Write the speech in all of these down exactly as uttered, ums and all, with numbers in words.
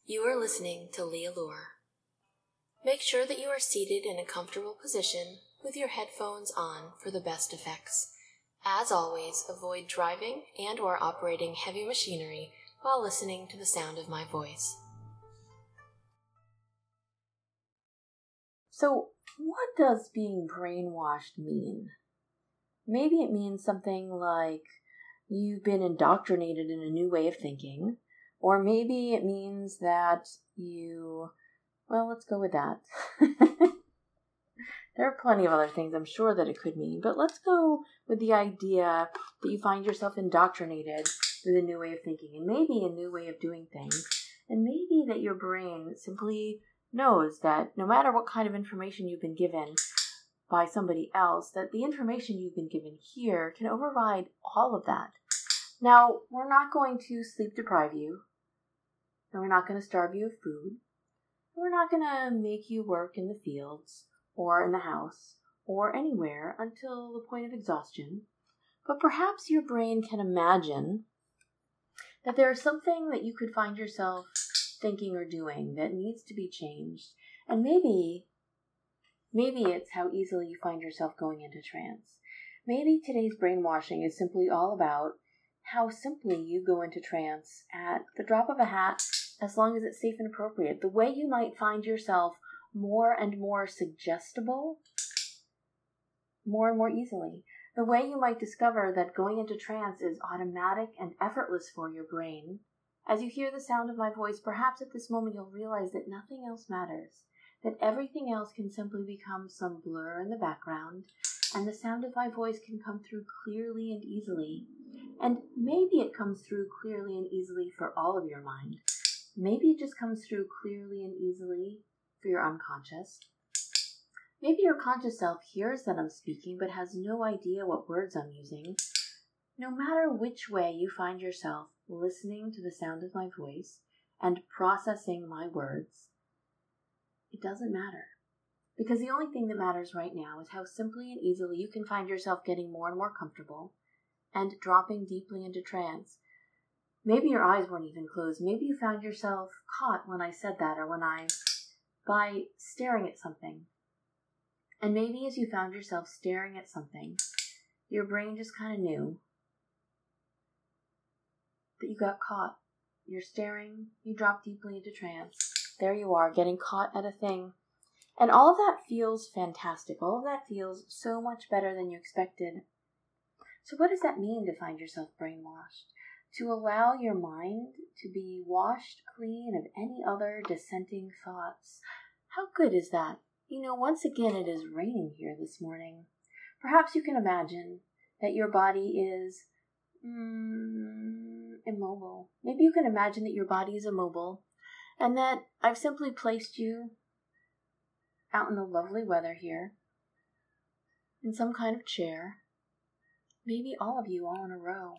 You are listening to Leah Lure. Make sure that you are seated in a comfortable position with your headphones on for the best effects. As always, avoid driving and or operating heavy machinery while listening to the sound of my voice. So, what does being brainwashed mean? Maybe it means something like you've been indoctrinated in a new way of thinking, or maybe it means that you, well, let's go with that. There are plenty of other things I'm sure that it could mean, but let's go with the idea that you find yourself indoctrinated with a new way of thinking, and maybe a new way of doing things, and maybe that your brain simply knows that no matter what kind of information you've been given by somebody else, that the information you've been given here can override all of that. Now, we're not going to sleep deprive you, and we're not going to starve you of food. We're not going to make you work in the fields or in the house or anywhere until the point of exhaustion. But perhaps your brain can imagine that there is something that you could find yourself thinking or doing that needs to be changed. And maybe, maybe it's how easily you find yourself going into trance. Maybe today's brainwashing is simply all about how simply you go into trance at the drop of a hat, as long as it's safe and appropriate. The way you might find yourself more and more suggestible, more and more easily. The way you might discover that going into trance is automatic and effortless for your brain. As you hear the sound of my voice, perhaps at this moment you'll realize that nothing else matters, that everything else can simply become some blur in the background, and the sound of my voice can come through clearly and easily. And maybe it comes through clearly and easily for all of your mind. Maybe it just comes through clearly and easily for your unconscious. Maybe your conscious self hears that I'm speaking but has no idea what words I'm using. No matter which way you find yourself listening to the sound of my voice and processing my words, it doesn't matter. Because the only thing that matters right now is how simply and easily you can find yourself getting more and more comfortable and dropping deeply into trance. Maybe your eyes weren't even closed. Maybe you found yourself caught when I said that, or when I, by staring at something. And maybe as you found yourself staring at something, your brain just kind of knew that you got caught. You're staring, you drop deeply into trance. There you are, getting caught at a thing. And all of that feels fantastic. All of that feels so much better than you expected. So what does that mean to find yourself brainwashed? To allow your mind to be washed clean of any other dissenting thoughts. How good is that? You know, once again it is raining here this morning. Perhaps you can imagine that your body is mm, immobile. Maybe you can imagine that your body is immobile and that I've simply placed you out in the lovely weather here in some kind of chair. Maybe all of you all in a row.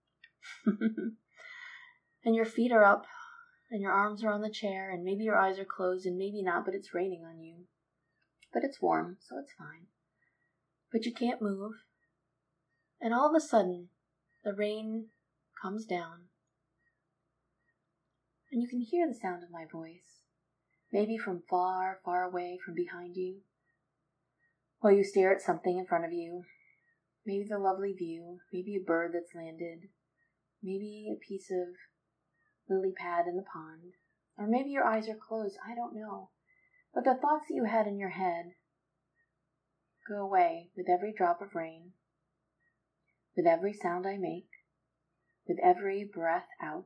And your feet are up and your arms are on the chair, and maybe your eyes are closed and maybe not, but it's raining on you. But it's warm, so it's fine. But you can't move. And all of a sudden, the rain comes down. And you can hear the sound of my voice. Maybe from far, far away from behind you. While you stare at something in front of you. Maybe the lovely view. Maybe a bird that's landed. Maybe a piece of lily pad in the pond. Or maybe your eyes are closed. I don't know. But the thoughts that you had in your head go away with every drop of rain, with every sound I make, with every breath out.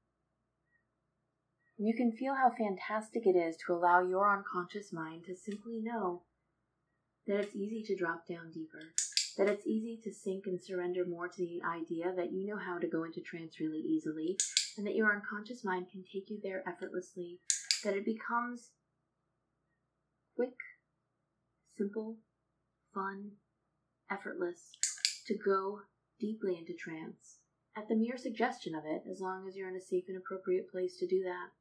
And you can feel how fantastic it is to allow your unconscious mind to simply know that it's easy to drop down deeper, that it's easy to sink and surrender more to the idea that you know how to go into trance really easily, and that your unconscious mind can take you there effortlessly, that it becomes quick, simple, fun, effortless to go deeply into trance at the mere suggestion of it, as long as you're in a safe and appropriate place to do that.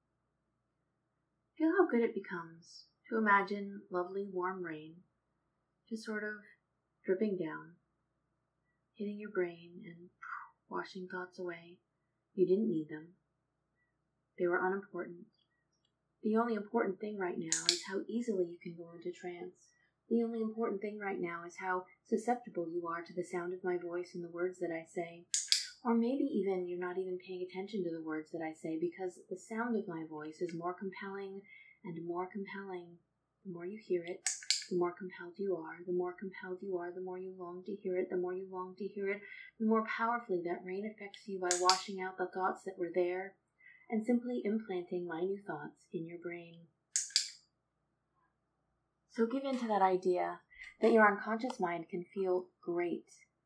Feel how good it becomes to imagine lovely warm rain just sort of dripping down, hitting your brain and washing thoughts away. You didn't need them. They were unimportant. The only important thing right now is how easily you can go into trance. The only important thing right now is how susceptible you are to the sound of my voice and the words that I say. Or maybe even you're not even paying attention to the words that I say, because the sound of my voice is more compelling and more compelling. The more you hear it, the more compelled you are. The more compelled you are, the more you long to hear it. The more you long to hear it, the more powerfully that rain affects you by washing out the thoughts that were there and simply implanting my new thoughts in your brain. So give in to that idea that your unconscious mind can feel great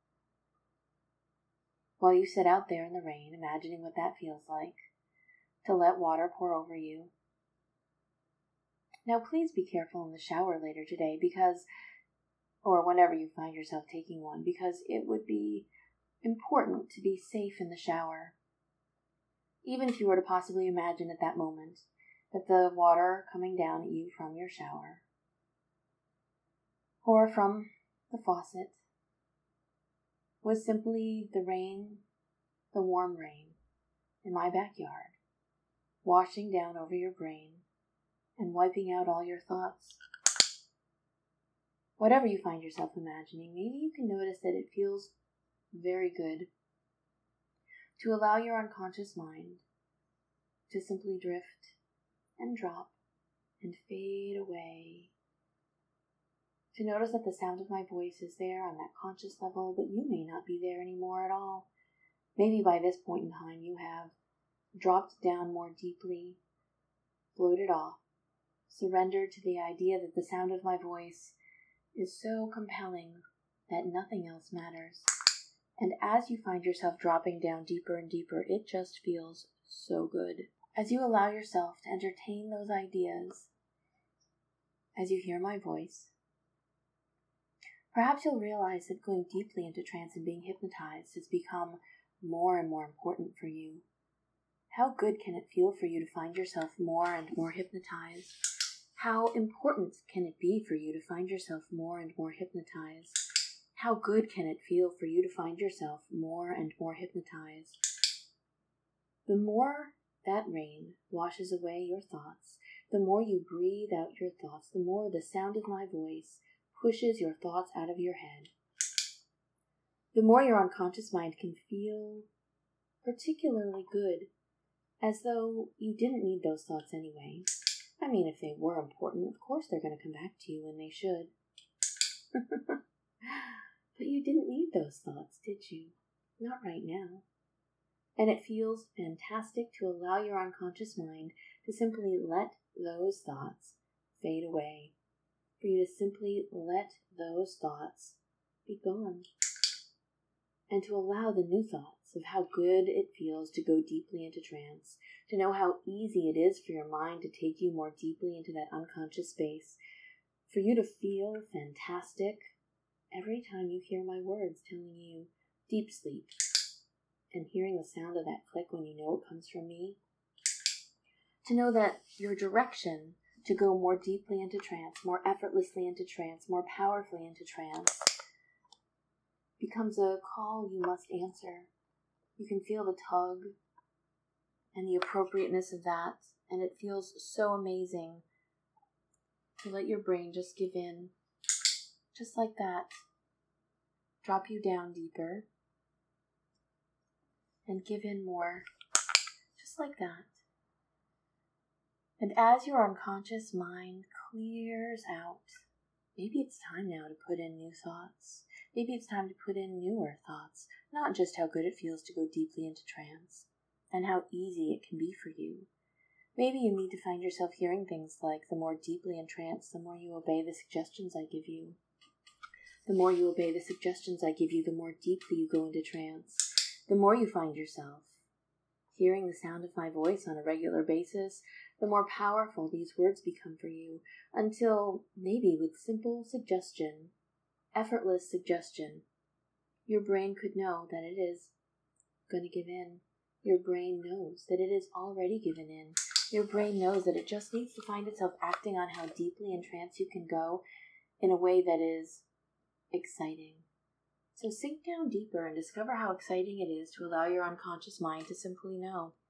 while you sit out there in the rain, imagining what that feels like, to let water pour over you. Now please be careful in the shower later today, because, or whenever you find yourself taking one, because it would be important to be safe in the shower. Even if you were to possibly imagine at that moment that the water coming down at you from your shower, or from the faucet, was simply the rain, the warm rain, in my backyard, washing down over your brain and wiping out all your thoughts. Whatever you find yourself imagining, maybe you can notice that it feels very good to allow your unconscious mind to simply drift and drop and fade away. To notice that the sound of my voice is there on that conscious level, but you may not be there anymore at all. Maybe by this point in time you have dropped down more deeply, floated off, surrendered to the idea that the sound of my voice is so compelling that nothing else matters. And as you find yourself dropping down deeper and deeper, it just feels so good. As you allow yourself to entertain those ideas, as you hear my voice, perhaps you'll realize that going deeply into trance and being hypnotized has become more and more important for you. How good can it feel for you to find yourself more and more hypnotized? How important can it be for you to find yourself more and more hypnotized? How good can it feel for you to find yourself more and more hypnotized? The more that rain washes away your thoughts, the more you breathe out your thoughts, the more the sound of my voice pushes your thoughts out of your head, the more your unconscious mind can feel particularly good, as though you didn't need those thoughts anyway. I mean, if they were important, of course they're going to come back to you when they should. But you didn't need those thoughts, did you? Not right now. And it feels fantastic to allow your unconscious mind to simply let those thoughts fade away. For you to simply let those thoughts be gone. And to allow the new thoughts of how good it feels to go deeply into trance, to know how easy it is for your mind to take you more deeply into that unconscious space, for you to feel fantastic every time you hear my words telling you deep sleep, and hearing the sound of that click when you know it comes from me, to know that your direction to go more deeply into trance, more effortlessly into trance, more powerfully into trance, becomes a call you must answer. You can feel the tug and the appropriateness of that, and it feels so amazing to let your brain just give in, just like that, drop you down deeper, and give in more, just like that. And as your unconscious mind clears out, maybe it's time now to put in new thoughts. Maybe it's time to put in newer thoughts, not just how good it feels to go deeply into trance, and how easy it can be for you. Maybe you need to find yourself hearing things like, the more deeply entranced, the more you obey the suggestions I give you. The more you obey the suggestions I give you, the more deeply you go into trance. The more you find yourself hearing the sound of my voice on a regular basis, the more powerful these words become for you, until maybe with simple suggestion, effortless suggestion, your brain could know that it is going to give in. Your brain knows that it is already given in. Your brain knows that it just needs to find itself acting on how deeply in trance you can go in a way that is exciting. So sink down deeper and discover how exciting it is to allow your unconscious mind to simply know.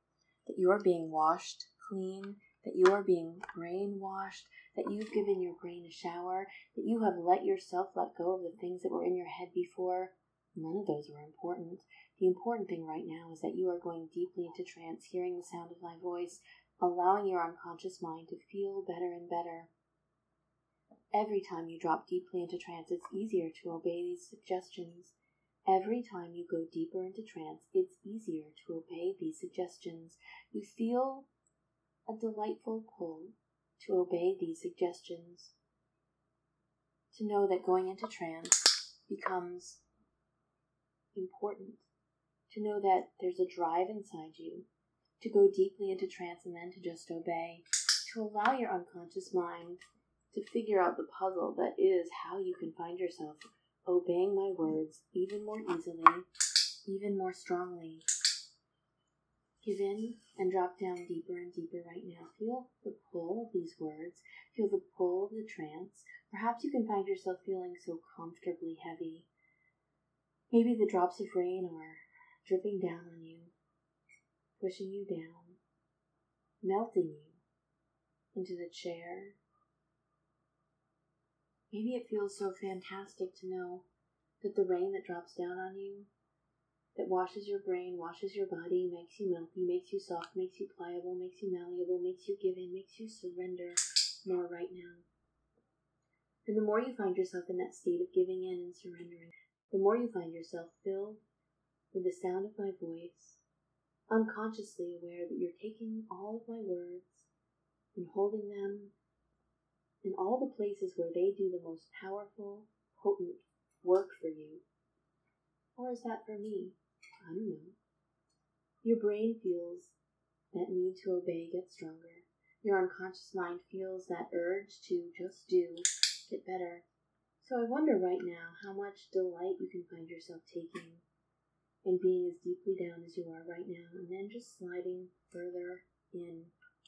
that you are being washed clean, that you are being brainwashed, that you've given your brain a shower, that you have let yourself let go of the things that were in your head before. None of those were important. The important thing right now is that you are going deeply into trance, hearing the sound of my voice, allowing your unconscious mind to feel better and better. Every time you drop deeply into trance, it's easier to obey these suggestions. Every time you go deeper into trance, it's easier to obey these suggestions. You feel a delightful pull to obey these suggestions. To know that going into trance becomes important. To know that there's a drive inside you to go deeply into trance and then to just obey. To allow your unconscious mind to figure out the puzzle that is how you can find yourself obeying my words even more easily, even more strongly. Give in and drop down deeper and deeper right now. Feel the pull of these words. Feel the pull of the trance. Perhaps you can find yourself feeling so comfortably heavy. Maybe the drops of rain are dripping down on you, pushing you down, melting you into the chair. Maybe it feels so fantastic to know that the rain that drops down on you, that washes your brain, washes your body, makes you melty, makes you soft, makes you pliable, makes you malleable, makes you give in, makes you surrender more right now. And the more you find yourself in that state of giving in and surrendering, the more you find yourself filled with the sound of my voice, unconsciously aware that you're taking all of my words and holding them in all the places where they do the most powerful, potent work for you. Or is that for me? I don't know. Your brain feels that need to obey get stronger. Your unconscious mind feels that urge to just do, get better. So I wonder right now how much delight you can find yourself taking in being as deeply down as you are right now, and then just sliding further in.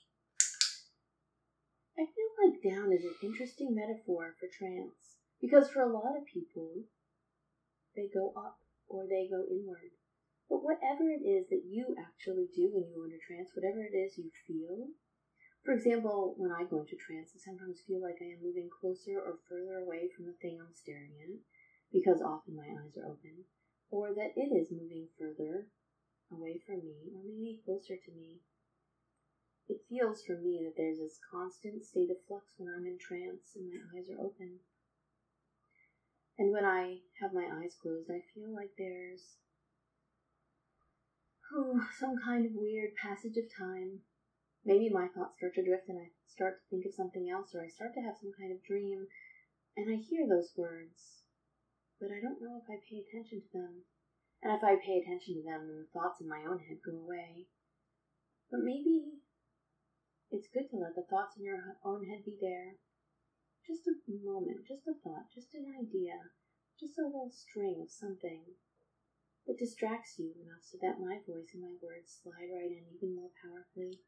I feel like down is an interesting metaphor for trance, because for a lot of people, they go up or they go inward. But whatever it is that you actually do when you go into trance, whatever it is you feel, for example, when I go into trance, I sometimes feel like I am moving closer or further away from the thing I'm staring at, because often my eyes are open, or that it is moving further away from me, or maybe closer to me. It feels for me that there's this constant state of flux when I'm in trance and my eyes are open. And when I have my eyes closed, I feel like there's oh, some kind of weird passage of time. Maybe my thoughts start to drift and I start to think of something else, or I start to have some kind of dream, and I hear those words, but I don't know if I pay attention to them. And if I pay attention to them, then the thoughts in my own head go away. But maybe it's good to let the thoughts in your own head be there. Just a moment, just a thought, just an idea, just a little string of something that distracts you enough so that my voice and my words slide right in even more powerfully.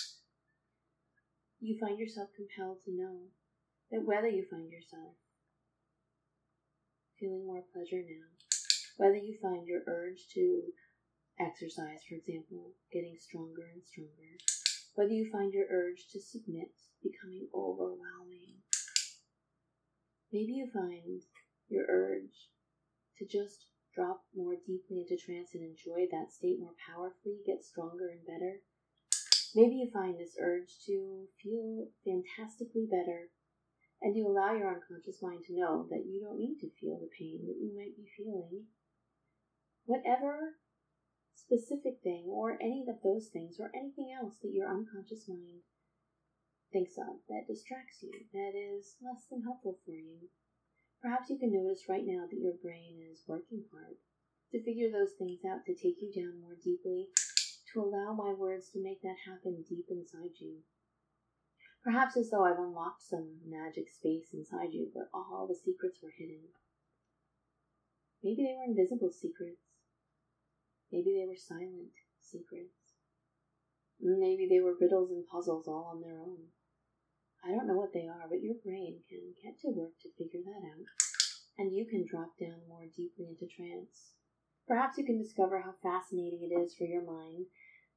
You find yourself compelled to know that whether you find yourself feeling more pleasure now, whether you find your urge to exercise, for example, getting stronger and stronger, whether you find your urge to submit becoming overwhelming, maybe you find your urge to just drop more deeply into trance and enjoy that state more powerfully, get stronger and better. Maybe you find this urge to feel fantastically better, and you allow your unconscious mind to know that you don't need to feel the pain that you might be feeling. Whatever specific thing, or any of those things, or anything else that your unconscious mind thinks of that distracts you, that is less than helpful for you. Perhaps you can notice right now that your brain is working hard to figure those things out, to take you down more deeply, to allow my words to make that happen deep inside you. Perhaps as though I've unlocked some magic space inside you where all the secrets were hidden. Maybe they were invisible secrets. Maybe they were silent secrets. Maybe they were riddles and puzzles all on their own. I don't know what they are, but your brain can get to work to figure that out, and you can drop down more deeply into trance. Perhaps you can discover how fascinating it is for your mind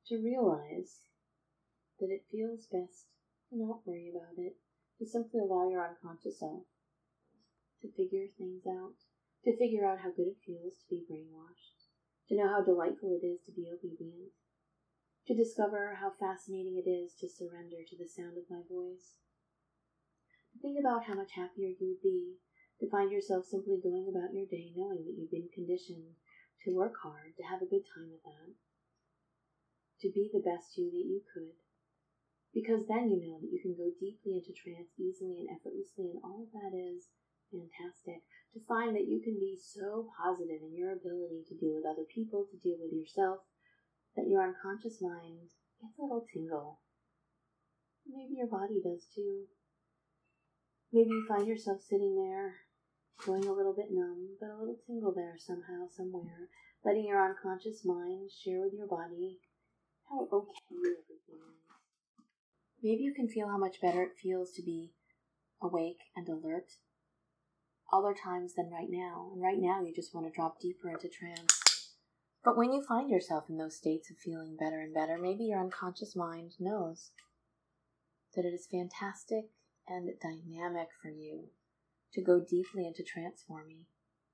to realize that it feels best to not worry about it, to simply allow your unconscious self to figure things out, to figure out how good it feels to be brainwashed, to know how delightful it is to be obedient, to discover how fascinating it is to surrender to the sound of my voice. Think about how much happier you would be to find yourself simply going about your day knowing that you've been conditioned to work hard, to have a good time with that, to be the best you that you could. Because then you know that you can go deeply into trance easily and effortlessly, and all of that is fantastic. To find that you can be so positive in your ability to deal with other people, to deal with yourself, that your unconscious mind gets a little tingle. Maybe your body does too. Maybe you find yourself sitting there, going a little bit numb, but a little tingle there somehow, somewhere, letting your unconscious mind share with your body how okay everything is. Maybe you can feel how much better it feels to be awake and alert other times than right now. And right now you just want to drop deeper into trance. But when you find yourself in those states of feeling better and better, maybe your unconscious mind knows that it is fantastic and dynamic for you to go deeply into trance for me.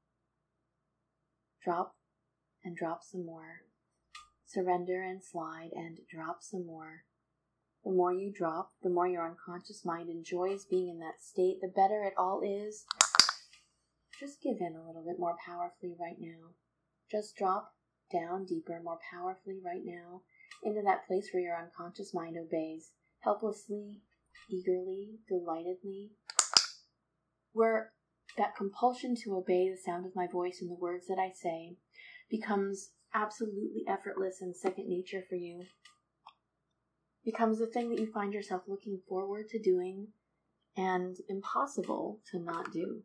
Drop and drop some more. Surrender and slide and drop some more. The more you drop, the more your unconscious mind enjoys being in that state, the better it all is. Just give in a little bit more powerfully right now. Just drop down deeper, more powerfully right now, into that place where your unconscious mind obeys, helplessly, eagerly, delightedly, where that compulsion to obey the sound of my voice and the words that I say becomes absolutely effortless and second nature for you, becomes the thing that you find yourself looking forward to doing and impossible to not do.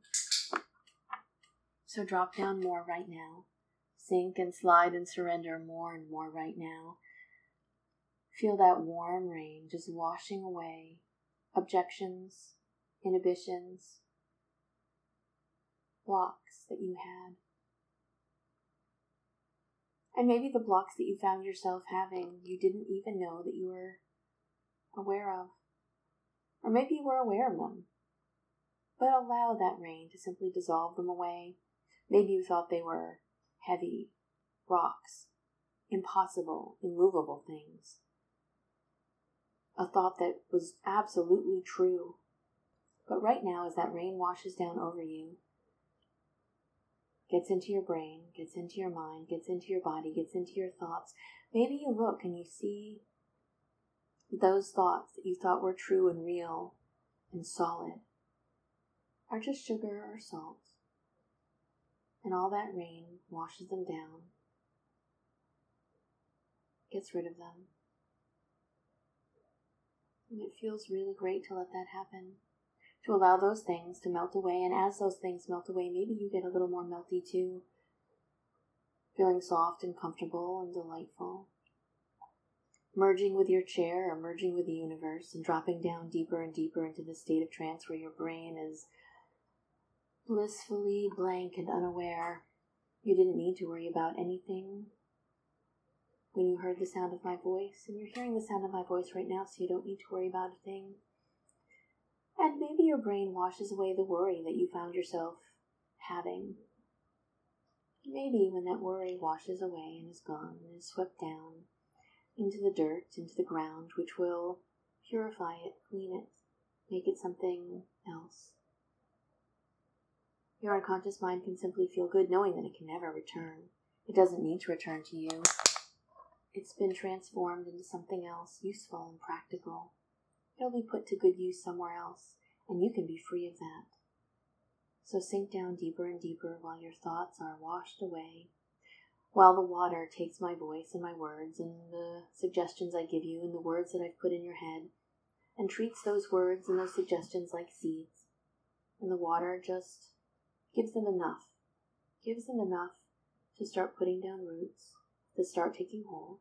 So drop down more right now. Sink and slide and surrender more and more right now. Feel that warm rain just washing away objections, inhibitions, blocks that you had. And maybe the blocks that you found yourself having, you didn't even know that you were aware of. Or maybe you were aware of them. But allow that rain to simply dissolve them away. Maybe you thought they were heavy rocks, impossible, immovable things. A thought that was absolutely true. But right now, as that rain washes down over you, gets into your brain, gets into your mind, gets into your body, gets into your thoughts, maybe you look and you see those thoughts that you thought were true and real and solid are just sugar or salt. And all that rain washes them down, gets rid of them. And it feels really great to let that happen, to allow those things to melt away. And as those things melt away, maybe you get a little more melty too, feeling soft and comfortable and delightful. Merging with your chair or merging with the universe and dropping down deeper and deeper into the state of trance where your brain is blissfully blank and unaware. You didn't need to worry about anything when you heard the sound of my voice, and you're hearing the sound of my voice right now, so you don't need to worry about a thing. And maybe your brain washes away the worry that you found yourself having. Maybe when that worry washes away and is gone and is swept down into the dirt, into the ground, which will purify it, clean it, make it something else. Your unconscious mind can simply feel good knowing that it can never return. It doesn't need to return to you. It's been transformed into something else, useful and practical. It'll be put to good use somewhere else, and you can be free of that. So sink down deeper and deeper while your thoughts are washed away, while the water takes my voice and my words and the suggestions I give you and the words that I've put in your head, and treats those words and those suggestions like seeds. And the water just gives them enough, gives them enough to start putting down roots, to start taking hold,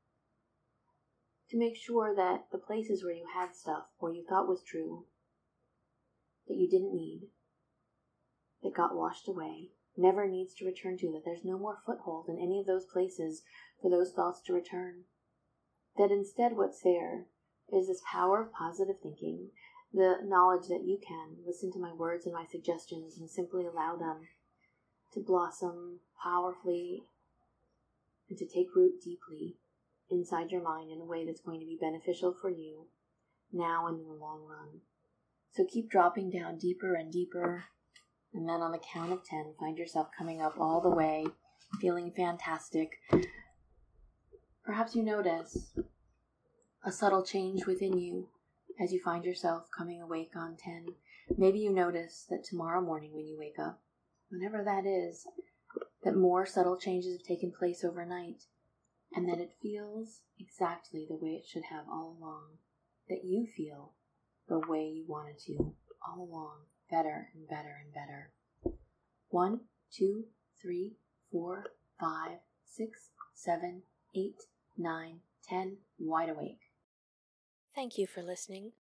to make sure that the places where you had stuff, or you thought was true, that you didn't need, that got washed away, never needs to return to, that there's no more foothold in any of those places for those thoughts to return. that instead what's there is this power of positive thinking, the knowledge that you can listen to my words and my suggestions and simply allow them to blossom powerfully and to take root deeply inside your mind in a way that's going to be beneficial for you now and in the long run. So keep dropping down deeper and deeper, and then on the count of ten, find yourself coming up all the way, feeling fantastic. Perhaps you notice a subtle change within you as you find yourself coming awake on ten. Maybe you notice that tomorrow morning when you wake up, whenever that is, that more subtle changes have taken place overnight, and that it feels exactly the way it should have all along, that you feel the way you wanted to all along, better and better and better. One, two, three, four, five, six, seven, eight, nine, ten, wide awake. Thank you for listening.